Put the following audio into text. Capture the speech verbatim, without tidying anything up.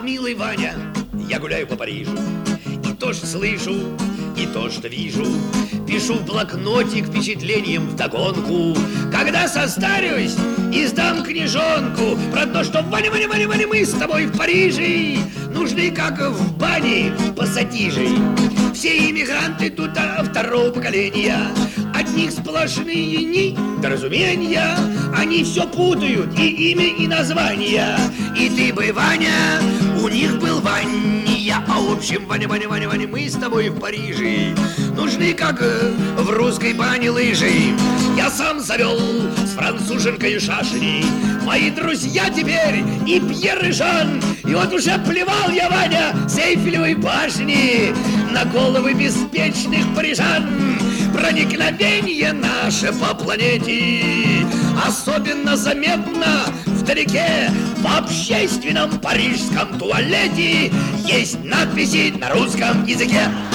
милый Ваня, я гуляю по Парижу, и то, что слышу, и то, что вижу, пишу в блокнотик впечатлением вдогонку. Когда состарюсь, издам книжонку про то, что Ваня, Ваня, Ваня, Ваня, мы с тобой в Париже нужны, как в бане пассатижи. Все иммигранты тут а, второго поколения, от них сплошные недоразумения. Они все путают, и имя, и название. И ты бы, Ваня, у них был Ваня. А в общем, Ваня, Ваня, Ваня, Ваня, мы с тобой в Париже нужны, как в русской бане лыжи. Я сам завел с француженкой шашни. Мои друзья теперь и Пьер, и Жан. И вот уже плевал я, Ваня, с Эйфелевой башни на головы беспечных парижан. Проникновение наше по планете особенно заметно вдалеке. В общественном парижском туалете есть надписи на русском языке.